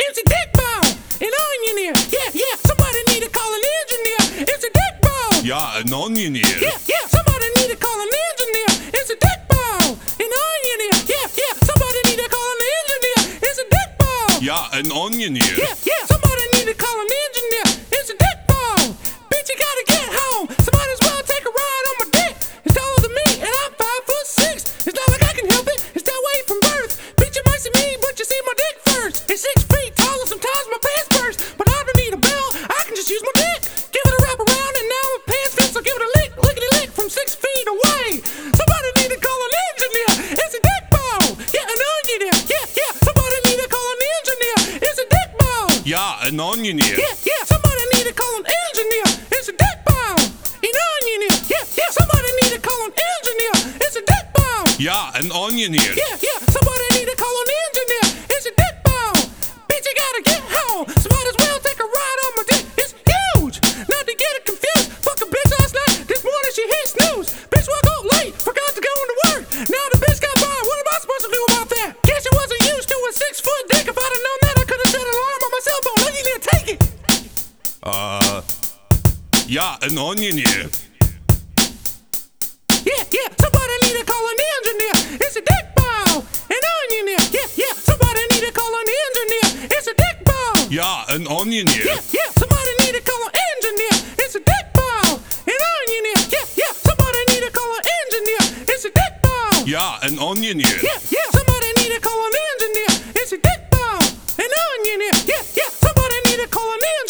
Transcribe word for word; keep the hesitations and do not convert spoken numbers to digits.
It's a dick ball, an onion here. Yeah, yeah, somebody need to call an engineer. It's a dick ball. Ja, een onion hier. Yeah, yeah, somebody need to call an engineer. It's a dick ball, an onion here. Yeah, yeah, somebody need to call an engineer. It's a dick ball. Ja, een onion hier. Yeah, yeah, somebody need to call an engineer. It's a dick ball. Bitch, you gotta get home. Somebody as well take a ride on my dick. It's taller than me, and I'm five foot six. It's not like I can help it. It's that way from birth. Bitch, you might see me, but you see my dick first. It's six feet tall, and sometimes my pants burst. But I don't need a bell. I can just use my dick. Give it a wrap around, and now my pants fit. So give it a lick, lickety lick from six feet away. Somebody need to call an engineer. It's a dick ball. Yeah, an onion here. Yeah, yeah. Somebody need to call an engineer. It's a dick ball. Ja, een onion hier. Yeah, yeah, somebody need to call an engineer. It's a dick ball. An onion here. Yeah, yeah, somebody need to call an engineer. It's a dick ball. Ja, een onion hier. Yeah, yeah, somebody need to call an engineer. It's a dick ball. Bitch, you gotta get home. So might as well take a ride on my dick. It's huge. Not to get it confused. Fuck a bitch last night. This morning she hit snooze. Bitch woke up late. Forgot to go into work. Now the bitch got by. What am I supposed to do about that? Guess she wasn't used to a six foot dick. If I'd have known that, I could have set an alarm on my cell phone. Look, you didn't take it. Uh, ja, een onion hier. Yeah, yeah, somebody need to call an engineer. It's a dick ball. An onion here. Yeah, yeah, somebody need to call an engineer. It's a dick ball. Ja, een onion hier. Yeah, yeah, somebody need to call an engineer. It's a dick ball. An onion here. Yeah, yeah, somebody need to call an engineer. It's a dick ball. Ja, een onion hier. Yeah, yeah, somebody need to call an engineer. It's a dick ball. An onion here. Yeah, yeah, somebody need to call an engineer.